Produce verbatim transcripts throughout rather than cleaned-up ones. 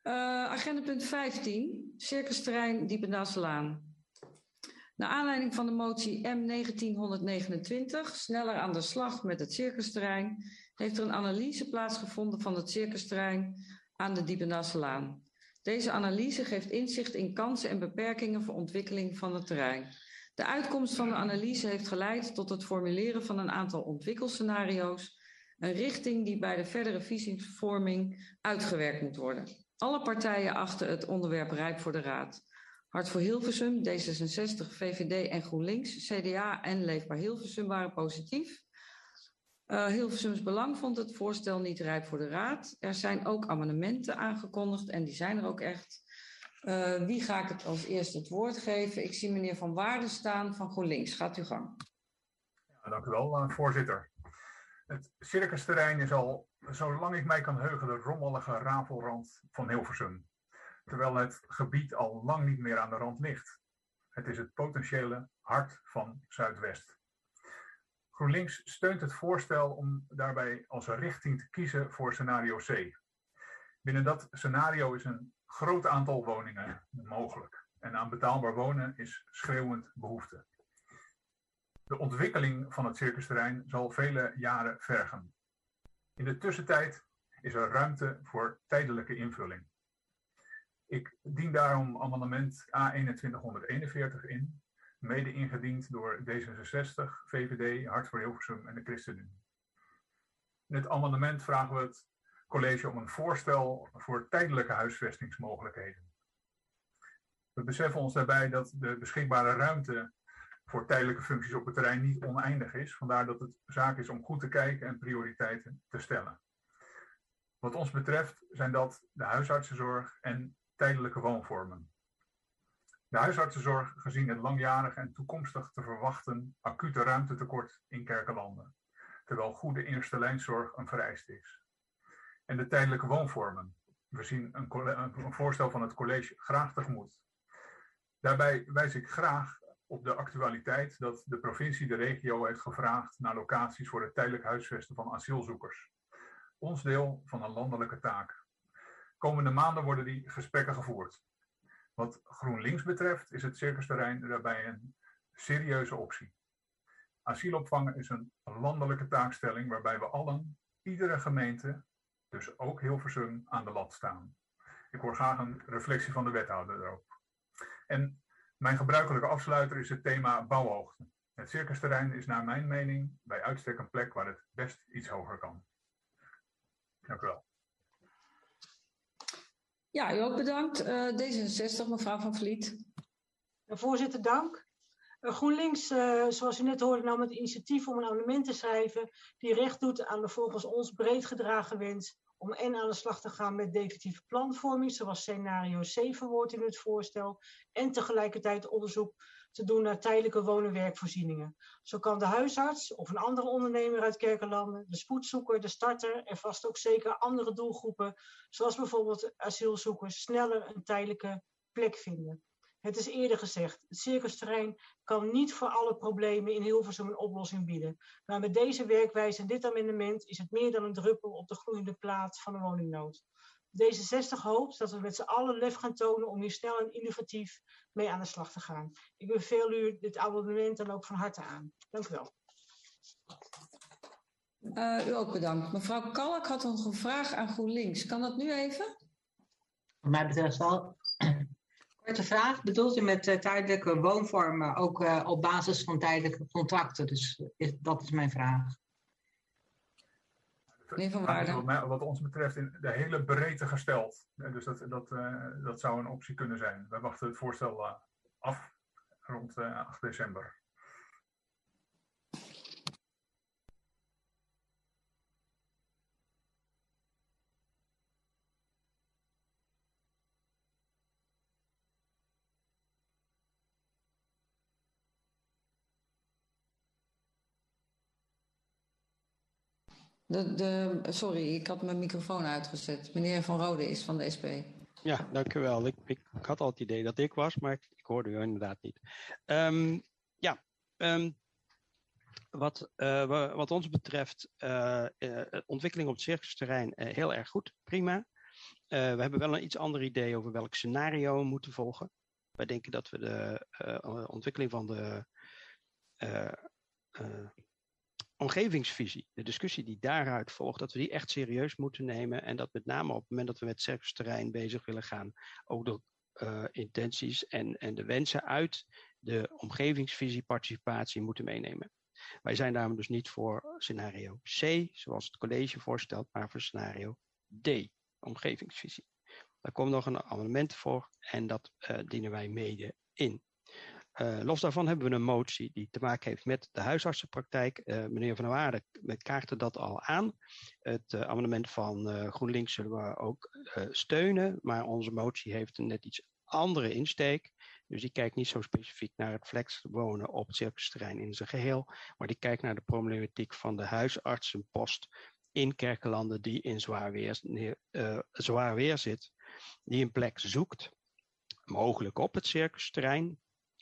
Uh, agenda punt vijftien, circusterrein Diependaselaan. Naar aanleiding van de motie M negentienhonderdnegenentwintig, sneller aan de slag met het circusterrein, heeft er een analyse plaatsgevonden van het circusterrein aan de Diependaselaan. Deze analyse geeft inzicht in kansen en beperkingen voor ontwikkeling van het terrein. De uitkomst van de analyse heeft geleid tot het formuleren van een aantal ontwikkelscenario's, een richting die bij de verdere visievorming uitgewerkt moet worden. Alle partijen achten het onderwerp rijp voor de Raad. Hart voor Hilversum, D zesenzestig, V V D en GroenLinks, C D A en Leefbaar Hilversum waren positief. Uh, Hilversums Belang vond het voorstel niet rijp voor de Raad. Er zijn ook amendementen aangekondigd en die zijn er ook echt. Uh, wie ga ik het als eerste het woord geven? Ik zie meneer Van Waarden staan van GroenLinks. Gaat uw gang. Ja, dank u wel, uh, voorzitter. Het circusterrein is al, zolang ik mij kan heugen, de rommelige rafelrand van Hilversum. Terwijl het gebied al lang niet meer aan de rand ligt. Het is het potentiële hart van Zuidwest. GroenLinks steunt het voorstel om daarbij als richting te kiezen voor scenario C. Binnen dat scenario is een groot aantal woningen mogelijk. En aan betaalbaar wonen is schreeuwend behoefte. De ontwikkeling van het circusterrein zal vele jaren vergen. In de tussentijd is er ruimte voor tijdelijke invulling. Ik dien daarom amendement A eenentwintighonderdeenenveertig in, mede ingediend door D zesenzestig, V V D, Hart voor Hilversum en de ChristenUnie. In het amendement vragen we het college om een voorstel voor tijdelijke huisvestingsmogelijkheden. We beseffen ons daarbij dat de beschikbare ruimte voor tijdelijke functies op het terrein niet oneindig is, vandaar dat het zaak is om goed te kijken en prioriteiten te stellen. Wat ons betreft zijn dat de huisartsenzorg en tijdelijke woonvormen. De huisartsenzorg gezien het langjarig en toekomstig te verwachten acute ruimtetekort in Kerkelanden, terwijl goede eerste lijnzorg een vereiste is. En de tijdelijke woonvormen. We zien een, een voorstel van het college graag tegemoet. Daarbij wijs ik graag op de actualiteit dat de provincie de regio heeft gevraagd naar locaties voor het tijdelijk huisvesten van asielzoekers. Ons deel van een landelijke taak. Komende maanden worden die gesprekken gevoerd. Wat GroenLinks betreft is het circusterrein daarbij een serieuze optie. Asielopvang is een landelijke taakstelling waarbij we allen, iedere gemeente, dus ook Hilversum, aan de lat staan. Ik hoor graag een reflectie van de wethouder erop. En mijn gebruikelijke afsluiter is het thema bouwhoogte. Het circusterrein is naar mijn mening bij uitstek een plek waar het best iets hoger kan. Dank u wel. Ja, u ook bedankt. Uh, D zesenzestig, mevrouw Van Vliet. Voorzitter, dank. Uh, GroenLinks, uh, zoals u net hoorde, nam het initiatief om een amendement te schrijven die recht doet aan de volgens ons breed gedragen wens om en aan de slag te gaan met definitieve planvorming, zoals scenario C verwoord in het voorstel, en tegelijkertijd onderzoek te doen naar tijdelijke woon- en werkvoorzieningen. Zo kan de huisarts of een andere ondernemer uit Kerkelanden, de spoedzoeker, de starter en vast ook zeker andere doelgroepen, zoals bijvoorbeeld asielzoekers, sneller een tijdelijke plek vinden. Het is eerder gezegd, het circusterrein kan niet voor alle problemen in Hilversum een oplossing bieden. Maar met deze werkwijze en dit amendement is het meer dan een druppel op de gloeiende plaat van de woningnood. D zesenzestig hoopt dat we met z'n allen lef gaan tonen om hier snel en innovatief mee aan de slag te gaan. Ik beveel u dit amendement dan ook van harte aan. Dank u wel. Uh, u ook bedankt. Mevrouw Kalk had nog een vraag aan GroenLinks. Kan dat nu even? Wat mij betreft wel. Korte vraag. Bedoelt u met uh, tijdelijke woonvormen ook uh, op basis van tijdelijke contracten? Dus is, dat is mijn vraag. Meneer Van Waarden. Wat, wat ons betreft in de hele breedte gesteld. Dus dat, dat, uh, dat zou een optie kunnen zijn. Wij wachten het voorstel uh, af rond uh, acht december. De, de, sorry, ik had mijn microfoon uitgezet. Meneer Van Rode is van de S P. Ja, dank u wel. Ik, ik, ik had al het idee dat ik was, maar ik, ik hoorde u inderdaad niet. Um, ja, um, wat, uh, wat ons betreft, uh, uh, ontwikkeling op het circusterrein uh, heel erg goed, prima. we hebben wel een iets ander idee over welk scenario we moeten volgen. Wij denken dat we de uh, ontwikkeling van de uh, uh, omgevingsvisie, de discussie die daaruit volgt, dat we die echt serieus moeten nemen. En dat met name op het moment dat we met het circusterrein bezig willen gaan, ook de uh, intenties en, en de wensen uit de omgevingsvisie participatie moeten meenemen. Wij zijn daarom dus niet voor scenario C, zoals het college voorstelt, maar voor scenario D, omgevingsvisie. Daar komt nog een amendement voor en dat uh, dienen wij mede in. Uh, los daarvan hebben we een motie die te maken heeft met de huisartsenpraktijk. Uh, meneer Van der Waarde kaartte dat al aan. Het uh, amendement van uh, GroenLinks zullen we ook uh, steunen, maar onze motie heeft een net iets andere insteek. Dus die kijkt niet zo specifiek naar het flexwonen op het circusterrein in zijn geheel, maar die kijkt naar de problematiek van de huisartsenpost in Kerkelanden die in zwaar weer, uh, zwaar weer zit, die een plek zoekt, mogelijk op het circusterrein.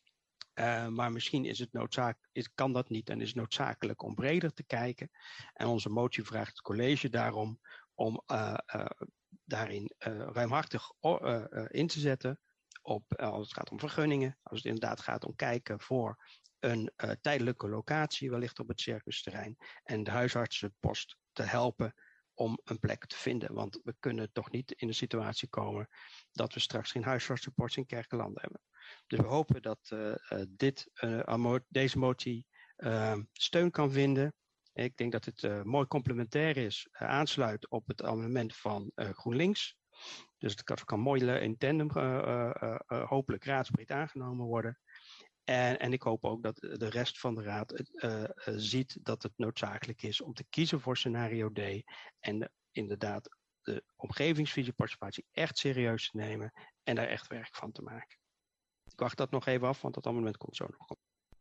Uh, maar misschien is het noodzaak, is, kan dat niet en is het noodzakelijk om breder te kijken. En onze motie vraagt het college daarom om uh, uh, daarin uh, ruimhartig uh, uh, in te zetten. Op, uh, als het gaat om vergunningen, als het inderdaad gaat om kijken voor een uh, tijdelijke locatie, wellicht op het circusterrein. En de huisartsenpost te helpen om een plek te vinden. Want we kunnen toch niet in de situatie komen dat we straks geen huisartsenpost in Kerkelanden hebben. Dus we hopen dat uh, uh, dit, uh, deze motie uh, steun kan vinden. Ik denk dat het uh, mooi complementair is, uh, aansluit op het amendement van uh, GroenLinks. Dus het kan, kan mooi in tandem uh, uh, uh, hopelijk raadsbreed aangenomen worden. En, en ik hoop ook dat de rest van de raad uh, uh, ziet dat het noodzakelijk is om te kiezen voor scenario D. En de, inderdaad de omgevingsvisieparticipatie echt serieus te nemen en daar echt werk van te maken. Ik wacht dat nog even af, want dat amendement komt zo nog.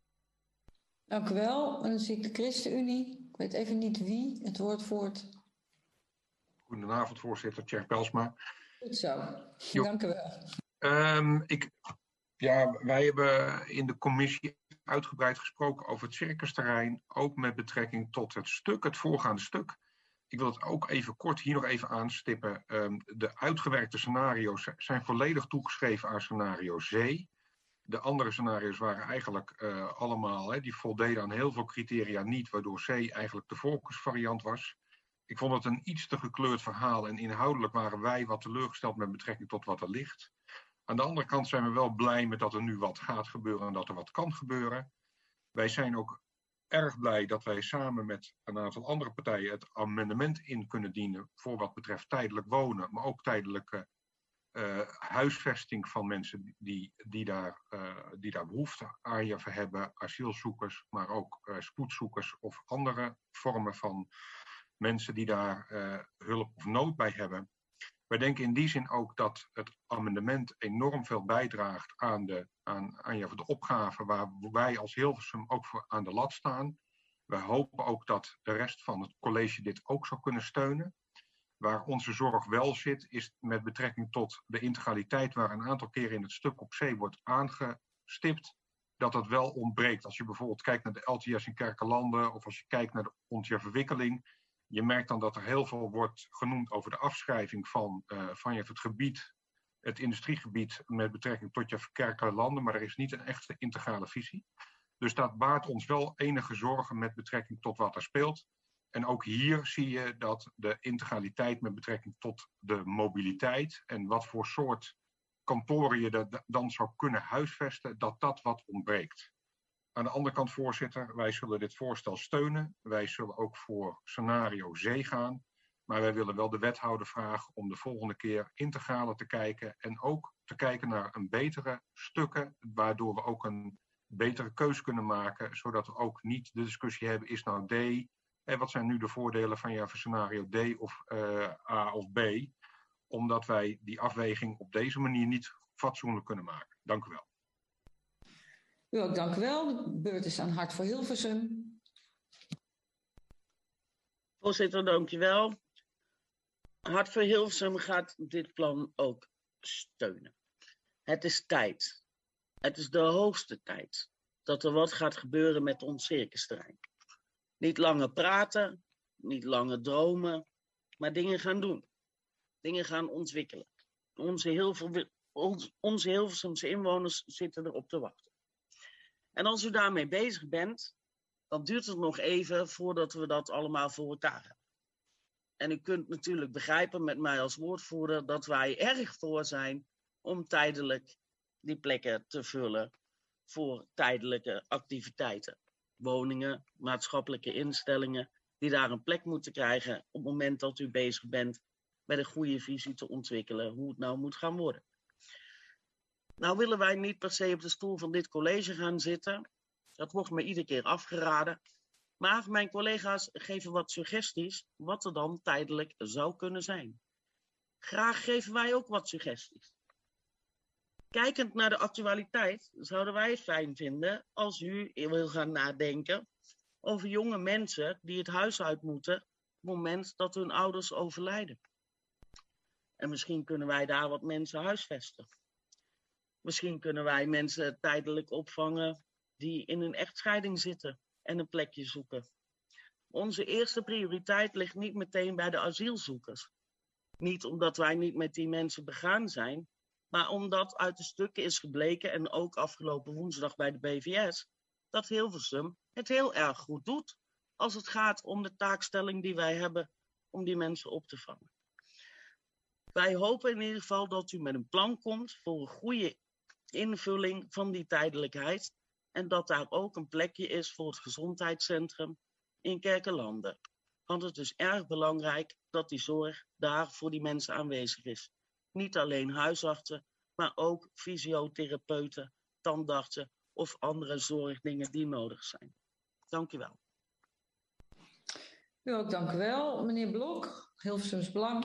Dank u wel. En dan zie ik de ChristenUnie. Ik weet even niet wie het woord voert. Goedenavond, voorzitter. Tjerk Belsma. Goed zo. Jo. Dank u wel. Um, ik, ja, wij hebben in de commissie uitgebreid gesproken over het circusterrein, ook met betrekking tot het stuk, het voorgaande stuk. Ik wil het ook even kort hier nog even aanstippen. Um, de uitgewerkte scenario's zijn volledig toegeschreven aan scenario C. De andere scenario's waren eigenlijk uh, allemaal, hè, die voldeden aan heel veel criteria niet, waardoor C eigenlijk de voorkeursvariant was. Ik vond het een iets te gekleurd verhaal en inhoudelijk waren wij wat teleurgesteld met betrekking tot wat er ligt. Aan de andere kant zijn we wel blij met dat er nu wat gaat gebeuren en dat er wat kan gebeuren. Wij zijn ook erg blij dat wij samen met een aantal andere partijen het amendement in kunnen dienen voor wat betreft tijdelijk wonen, maar ook tijdelijke uh, huisvesting van mensen die, die, daar, uh, die daar behoefte aan hebben, asielzoekers, maar ook uh, spoedzoekers of andere vormen van mensen die daar uh, hulp of nood bij hebben. Wij denken in die zin ook dat het amendement enorm veel bijdraagt aan de, aan, aan, ja, de opgave waar wij als Hilversum ook voor aan de lat staan. Wij hopen ook dat de rest van het college dit ook zou kunnen steunen. Waar onze zorg wel zit, is met betrekking tot de integraliteit waar een aantal keren in het stuk op C wordt aangestipt, dat dat wel ontbreekt. Als je bijvoorbeeld kijkt naar de L T S in Kerkelanden of als je kijkt naar de O N T J verwikkeling, je merkt dan dat er heel veel wordt genoemd over de afschrijving van, uh, van het gebied, het industriegebied met betrekking tot je Kerkelanden, maar er is niet een echte integrale visie. Dus dat baart ons wel enige zorgen met betrekking tot wat er speelt. En ook hier zie je dat de integraliteit met betrekking tot de mobiliteit en wat voor soort kantoren je dat dan zou kunnen huisvesten, dat dat wat ontbreekt. Aan de andere kant, voorzitter, wij zullen dit voorstel steunen. Wij zullen ook voor scenario C gaan. Maar wij willen wel de wethouder vragen om de volgende keer integraler te kijken. En ook te kijken naar een betere stukken, waardoor we ook een betere keus kunnen maken. Zodat we ook niet de discussie hebben, is nou D? En wat zijn nu de voordelen van ja, voor scenario D of uh, A of B? Omdat wij die afweging op deze manier niet fatsoenlijk kunnen maken. Dank u wel. U ook, dank u wel. De beurt is aan Hart voor Hilversum. Voorzitter, dank u wel. Hart voor Hilversum gaat dit plan ook steunen. Het is tijd. Het is de hoogste tijd dat er wat gaat gebeuren met ons circusterrein. Niet langer praten, niet langer dromen, maar dingen gaan doen. dingen gaan ontwikkelen. Onze, Hilver, ons, onze Hilversumse inwoners zitten erop te wachten. En als u daarmee bezig bent, dan duurt het nog even voordat we dat allemaal voor elkaar hebben. En u kunt natuurlijk begrijpen met mij als woordvoerder dat wij erg voor zijn om tijdelijk die plekken te vullen voor tijdelijke activiteiten. Woningen, maatschappelijke instellingen die daar een plek moeten krijgen op het moment dat u bezig bent met een goede visie te ontwikkelen hoe het nou moet gaan worden. Nou willen wij niet per se op de stoel van dit college gaan zitten. Dat wordt me iedere keer afgeraden. Maar mijn collega's geven wat suggesties wat er dan tijdelijk zou kunnen zijn. Graag geven wij ook wat suggesties. Kijkend naar de actualiteit zouden wij het fijn vinden als u wil gaan nadenken over jonge mensen die het huis uit moeten op het moment dat hun ouders overlijden. En misschien kunnen wij daar wat mensen huisvesten. Misschien kunnen wij mensen tijdelijk opvangen die in een echtscheiding zitten en een plekje zoeken. Onze eerste prioriteit ligt niet meteen bij de asielzoekers. Niet omdat wij niet met die mensen begaan zijn, maar omdat uit de stukken is gebleken, en ook afgelopen woensdag bij de B V S, dat Hilversum het heel erg goed doet als het gaat om de taakstelling die wij hebben om die mensen op te vangen. Wij hopen in ieder geval dat u met een plan komt voor een goede invulling van die tijdelijkheid en dat daar ook een plekje is voor het gezondheidscentrum in Kerkelanden. Want het is erg belangrijk dat die zorg daar voor die mensen aanwezig is. Niet alleen huisartsen, maar ook fysiotherapeuten, tandartsen of andere zorgdingen die nodig zijn. Dank u wel. U ook, dank u wel. Meneer Blok, Hilversums Belang.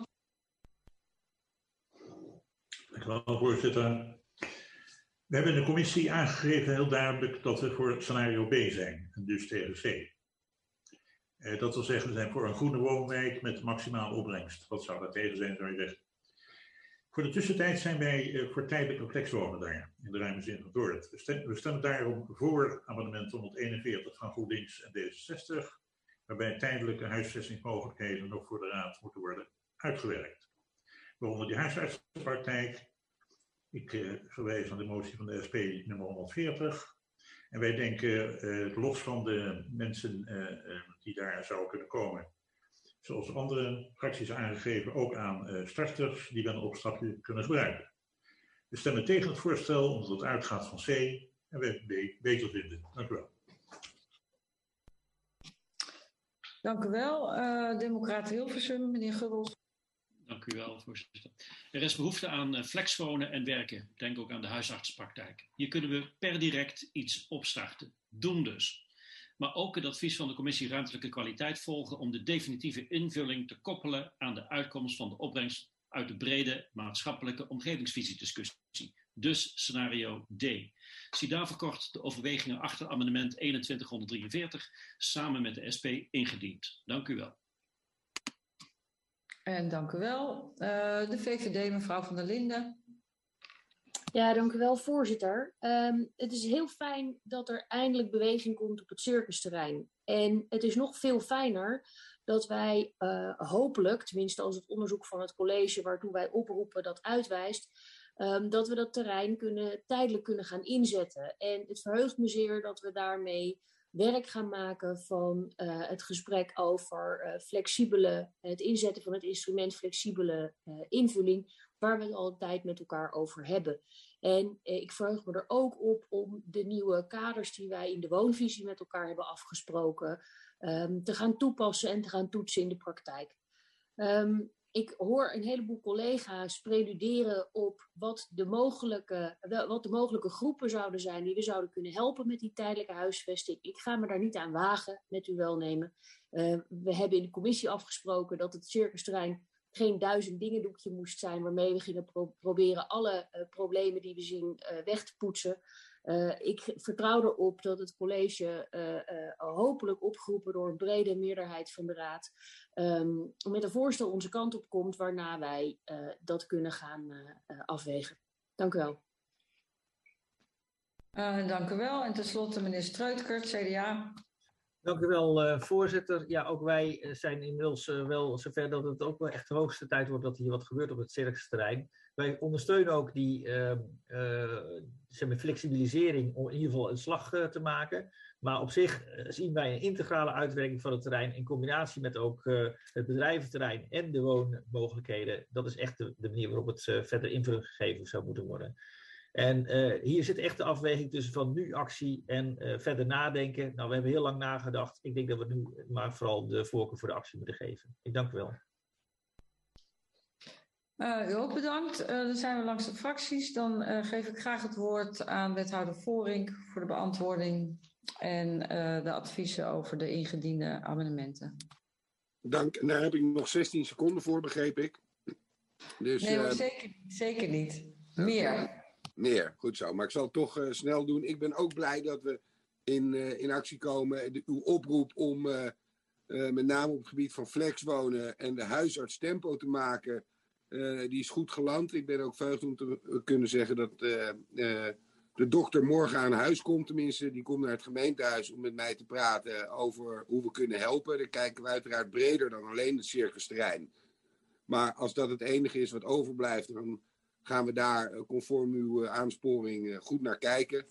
Dank u wel, voorzitter. We hebben in de commissie aangegeven heel duidelijk dat we voor scenario B zijn, en dus tegen C. Eh, dat wil zeggen, we zijn voor een groene woonwijk met maximale opbrengst. Wat zou daar tegen zijn, zou je zeggen? Voor de tussentijd zijn wij uh, voor tijdelijke flexwonen daar, in de ruime zin van het woord. We, stem, we stemmen daarom voor amendement honderdeenenveertig van GroenLinks en D zesenzestig, waarbij tijdelijke huisvestingsmogelijkheden nog voor de Raad moeten worden uitgewerkt. Waaronder die huisartsenpraktijk. Ik uh, verwijs aan de motie van de S P nummer honderdveertig. En wij denken, uh, los van de mensen uh, uh, die daar zouden kunnen komen, zoals andere fracties aangegeven, ook aan uh, starters die wel een opstapje kunnen gebruiken. We stemmen tegen het voorstel omdat het uitgaat van C en wij B beter vinden. Dank u wel. Dank u wel. Uh, Democraat Hilversum, meneer Gubbels. Dank u wel, voorzitter. Er is behoefte aan uh, flexwonen en werken. Denk ook aan de huisartsenpraktijk. Hier kunnen we per direct iets opstarten. Doen dus. Maar ook het advies van de commissie Ruimtelijke Kwaliteit volgen om de definitieve invulling te koppelen aan de uitkomst van de opbrengst uit de brede maatschappelijke omgevingsvisiediscussie. Dus scenario D. Zie daarvoor kort de overwegingen achter amendement eenentwintig honderddrieënveertig samen met de S P ingediend. Dank u wel. En dank u wel. Uh, de V V D, mevrouw Van der Linden. Ja, dank u wel, voorzitter. Um, het is heel fijn dat er eindelijk beweging komt op het circusterrein. En het is nog veel fijner dat wij uh, hopelijk, tenminste als het onderzoek van het college waartoe wij oproepen dat uitwijst, um, dat we dat terrein kunnen, tijdelijk kunnen gaan inzetten. En het verheugt me zeer dat we daarmee werk gaan maken van uh, het gesprek over uh, flexibele, het inzetten van het instrument flexibele uh, invulling, waar we het altijd met elkaar over hebben. En eh, ik verheug me er ook op om de nieuwe kaders die wij in de woonvisie met elkaar hebben afgesproken, um, te gaan toepassen en te gaan toetsen in de praktijk. Um, ik hoor een heleboel collega's preluderen op wat de, mogelijke, wat de mogelijke groepen zouden zijn die we zouden kunnen helpen met die tijdelijke huisvesting. Ik ga me daar niet aan wagen, met uw welnemen. Uh, we hebben in de commissie afgesproken dat het circusterrein geen duizend dingen doekje moest zijn waarmee we gingen pro- proberen alle uh, problemen die we zien uh, weg te poetsen. Uh, ik vertrouw erop dat het college uh, uh, hopelijk opgeroepen door een brede meerderheid van de raad um, met een voorstel onze kant op komt waarna wij uh, dat kunnen gaan uh, uh, afwegen. Dank u wel. Uh, dank u wel. En tenslotte meneer Streutkert, C D A. Dank u wel, uh, voorzitter. Ja, ook wij zijn inmiddels uh, wel zover dat het ook wel echt de hoogste tijd wordt dat hier wat gebeurt op het circusterrein. Wij ondersteunen ook die uh, uh, zeg maar flexibilisering om in ieder geval een slag uh, te maken. Maar op zich uh, zien wij een integrale uitwerking van het terrein in combinatie met ook uh, het bedrijventerrein en de woonmogelijkheden. Dat is echt de, de manier waarop het uh, verder invulling gegeven zou moeten worden. En uh, hier zit echt de afweging tussen van nu actie en uh, verder nadenken. Nou, we hebben heel lang nagedacht. Ik denk dat we nu maar vooral de voorkeur voor de actie moeten geven. Ik dank u wel. Uh, u ook bedankt. Uh, dan zijn we langs de fracties. Dan uh, geef ik graag het woord aan wethouder Voorink voor de beantwoording en uh, de adviezen over de ingediende amendementen. Dank. En daar heb ik nog zestien seconden voor, begreep ik. Dus, nee, maar uh, zeker, zeker niet. Meer. Okay. Meer, goed zo. Maar ik zal het toch uh, snel doen. Ik ben ook blij dat we in, uh, in actie komen. De, uw oproep om uh, uh, met name op het gebied van flexwonen en de huisarts tempo te maken, uh, die is goed geland. Ik ben ook verheugd om te uh, kunnen zeggen dat uh, uh, de dokter morgen aan huis komt. Tenminste, die komt naar het gemeentehuis om met mij te praten over hoe we kunnen helpen. Dan kijken we uiteraard breder dan alleen het circusterrein. Maar als dat het enige is wat overblijft, dan gaan we daar conform uw aansporing goed naar kijken.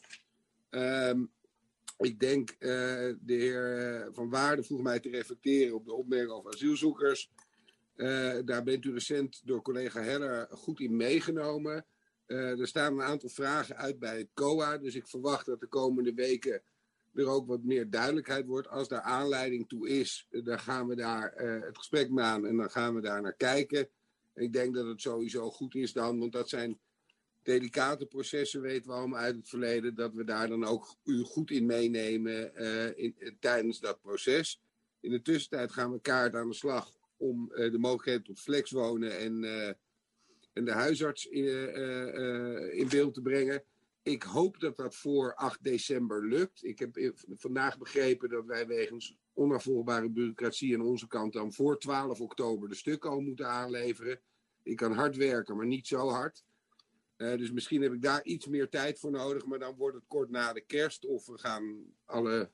Um, ik denk, uh, de heer Van Waarde vroeg mij te reflecteren op de opmerking over asielzoekers. Uh, daar bent u recent door collega Heller goed in meegenomen. Uh, er staan een aantal vragen uit bij het C O A, dus ik verwacht dat de komende weken er ook wat meer duidelijkheid wordt. Als daar aanleiding toe is, dan gaan we daar uh, het gesprek mee aan en dan gaan we daar naar kijken. Ik denk dat het sowieso goed is dan, want dat zijn delicate processen, weten we allemaal uit het verleden, dat we daar dan ook u goed in meenemen uh, in, uh, tijdens dat proces. In de tussentijd gaan we kaart aan de slag om uh, de mogelijkheid tot flexwonen en, uh, en de huisarts in, uh, uh, in beeld te brengen. Ik hoop dat dat voor acht december lukt. Ik heb vandaag begrepen dat wij wegens onafvolgbare bureaucratie aan onze kant dan voor twaalf oktober de stukken al moeten aanleveren. Ik kan hard werken, maar niet zo hard. Uh, dus misschien heb ik daar iets meer tijd voor nodig, maar dan wordt het kort na de kerst of we gaan alle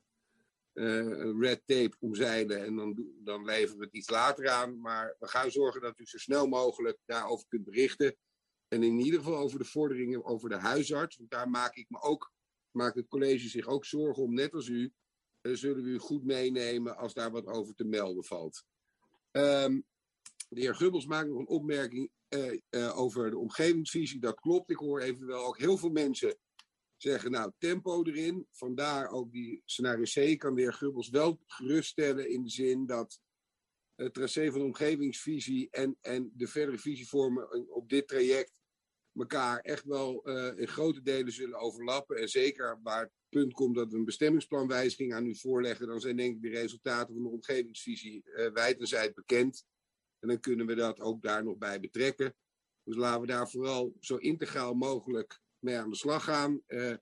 uh, red tape omzeilen en dan, dan leveren we het iets later aan. Maar we gaan zorgen dat u zo snel mogelijk daarover kunt berichten. En in ieder geval over de vorderingen over de huisarts, want daar maak ik me ook, maakt het college zich ook zorgen om, net als u. Uh, zullen we u goed meenemen als daar wat over te melden valt. Um, de heer Gubbels maakt nog een opmerking uh, uh, over de omgevingsvisie. Dat klopt. Ik hoor evenwel ook heel veel mensen zeggen, nou, tempo erin. Vandaar ook die scenario C kan de heer Gubbels wel geruststellen in de zin dat het tracé van de omgevingsvisie en, en de verdere visievormen op dit traject elkaar echt wel uh, in grote delen zullen overlappen. En zeker waar het punt komt dat we een bestemmingsplanwijziging aan u voorleggen, dan zijn denk ik de resultaten van de omgevingsvisie uh, wijd en zijd bekend. En dan kunnen we dat ook daar nog bij betrekken. Dus laten we daar vooral zo integraal mogelijk mee aan de slag gaan. Uh,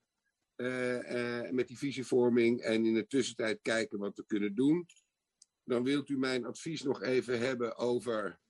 uh, uh, met die visievorming en in de tussentijd kijken wat we kunnen doen. Dan wilt u mijn advies nog even hebben over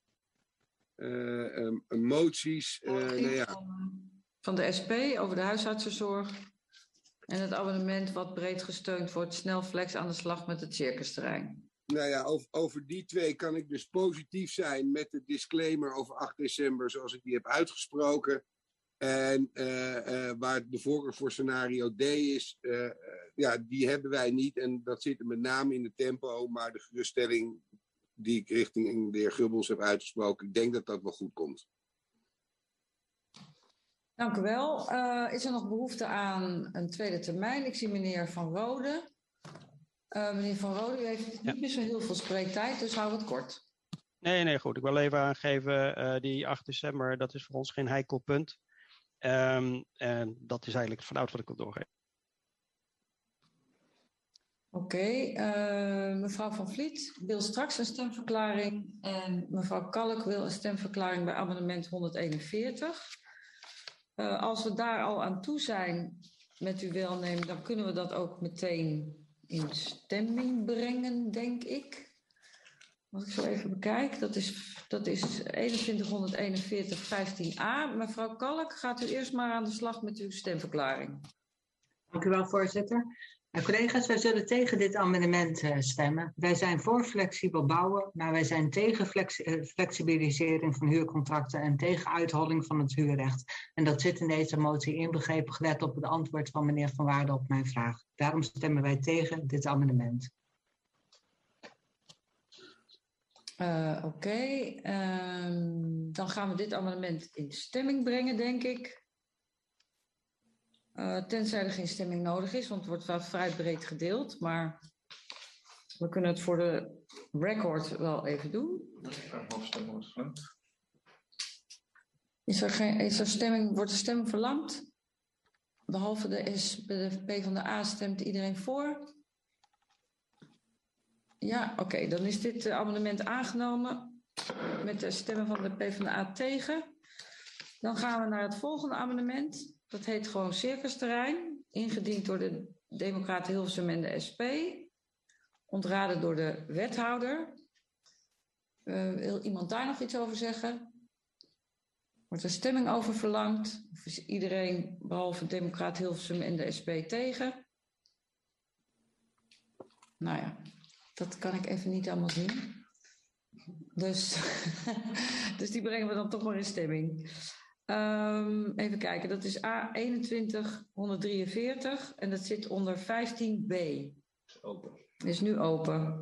uh, um, moties. Uh, nou ja. Van de S P over de huisartsenzorg. En het abonnement wat breed gesteund wordt, snelflex aan de slag met het circusterrein. Nou ja, over, over die twee kan ik dus positief zijn met de disclaimer over acht december zoals ik die heb uitgesproken. En uh, uh, waar de voorkeur voor scenario D is, uh, uh, ja, die hebben wij niet. En dat zit er met name in de tempo, maar de geruststelling die ik richting de heer Gubbels heb uitgesproken, ik denk dat dat wel goed komt. Dank u wel. Uh, is er nog behoefte aan een tweede termijn? Ik zie meneer Van Rode. Uh, meneer Van Rode, u heeft niet meer zo heel veel spreektijd, dus hou het kort. Nee, nee, goed. Ik wil even aangeven, uh, die acht december, dat is voor ons geen heikel punt. Um, en dat is eigenlijk het vanuit wat ik wil doorgeven. Oké, okay, uh, mevrouw Van Vliet wil straks een stemverklaring en mevrouw Kalk wil een stemverklaring bij amendement honderdeenenveertig. Uh, als we daar al aan toe zijn met uw welnemen, dan kunnen we dat ook meteen in stemming brengen, denk ik. Als ik zo even bekijk, dat is, dat is eenentwintighonderdeenenveertig vijftien a. Mevrouw Kalk, gaat u eerst maar aan de slag met uw stemverklaring. Dank u wel, voorzitter. Uh, collega's, wij zullen tegen dit amendement uh, stemmen. Wij zijn voor flexibel bouwen, maar wij zijn tegen flex- uh, flexibilisering van huurcontracten en tegen uitholling van het huurrecht. En dat zit in deze motie inbegrepen, gelet op het antwoord van meneer Van Waarden op mijn vraag. Daarom stemmen wij tegen dit amendement. Uh, Oké, okay. um, dan gaan we dit amendement in stemming brengen, denk ik. Uh, tenzij er geen stemming nodig is, want het wordt wel vrij breed gedeeld. Maar we kunnen het voor de record wel even doen. Is er geen, is er stemming, wordt er stemming verlangd? Behalve de, S, de PvdA stemt iedereen voor? Ja, oké, okay, dan is dit amendement aangenomen met de stemmen van de PvdA tegen. Dan gaan we naar het volgende amendement. Dat heet gewoon circusterrein, ingediend door de Democraten Hilversum en de S P. Ontraden door de wethouder. Uh, wil iemand daar nog iets over zeggen? Wordt er stemming over verlangd? Of is iedereen, behalve Democraat Hilversum en de S P, tegen? Nou ja, dat kan ik even niet allemaal zien. Dus, dus die brengen we dan toch maar in stemming. Um, even kijken, dat is A eenentwintig honderddrieënveertig en dat zit onder vijftien b. Is open. Is nu open.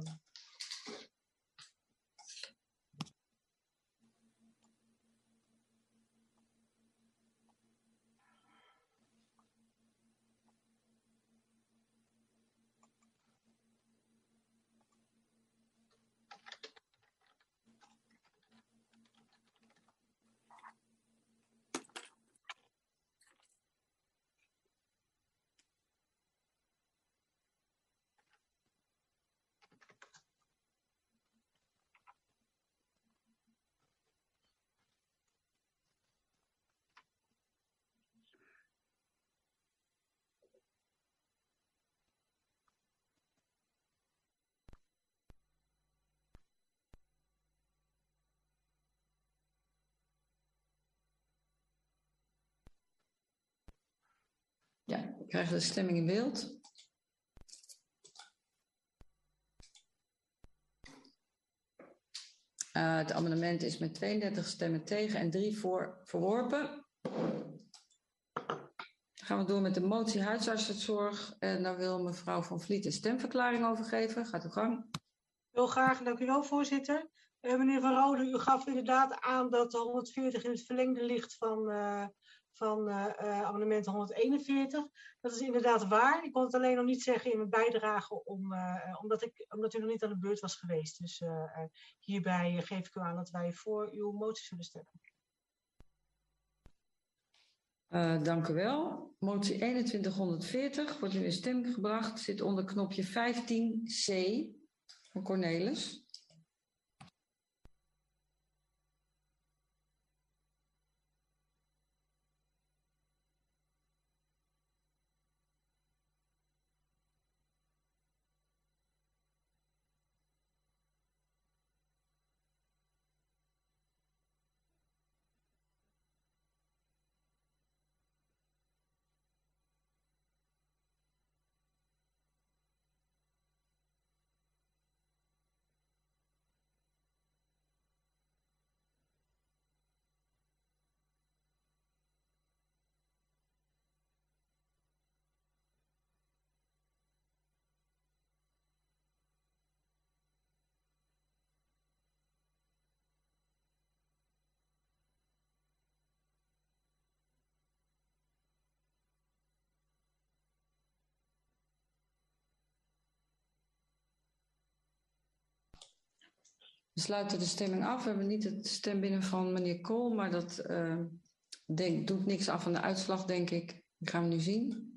Ja, we krijgen de stemming in beeld. Uh, het amendement is met tweeëndertig stemmen tegen en drie voor verworpen. Dan gaan we door met de motie huisartsenzorg. En daar wil mevrouw Van Vliet een stemverklaring over geven. Gaat uw gang. Heel graag, dank u wel, voorzitter. Uh, meneer Van Rode, u gaf inderdaad aan dat de honderdveertig in het verlengde ligt van... Uh, van uh, uh, amendement honderdeenenveertig. Dat is inderdaad waar. Ik kon het alleen nog niet zeggen in mijn bijdrage, om, uh, omdat, ik, omdat u nog niet aan de beurt was geweest. Dus uh, uh, hierbij geef ik u aan dat wij voor uw motie zullen stemmen. Uh, dank u wel. Motie eenentwintig honderdveertig wordt nu in stemming gebracht. Zit onder knopje vijftien c van Cornelis. We sluiten de stemming af. We hebben niet het stem binnen van meneer Kool, maar dat uh, denk, doet niks af aan de uitslag, denk ik. Die gaan we nu zien.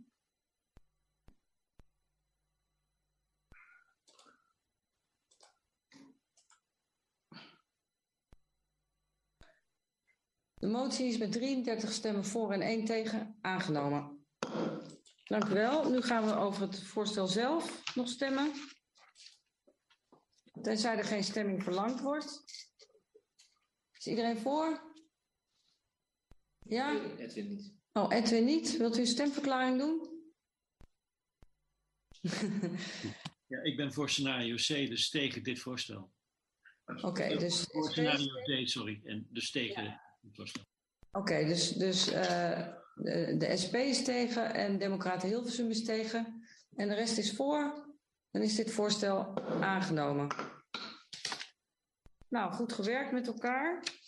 De motie is met drieëndertig stemmen voor en één tegen aangenomen. Dank u wel. Nu gaan we over het voorstel zelf nog stemmen. Tenzij er geen stemming verlangd wordt. Is iedereen voor? Ja? Nee, Edwin niet. Oh, Edwin niet. Wilt u een stemverklaring doen? Ja, ik ben voor scenario C, dus tegen dit voorstel. Oké, okay, dus... Voor scenario D, sorry, en dus tegen ja. het voorstel. Oké, okay, dus, dus uh, de, de S P is tegen en Democraten Hilversum is tegen. En de rest is voor. Dan is dit voorstel aangenomen. Nou, goed gewerkt met elkaar.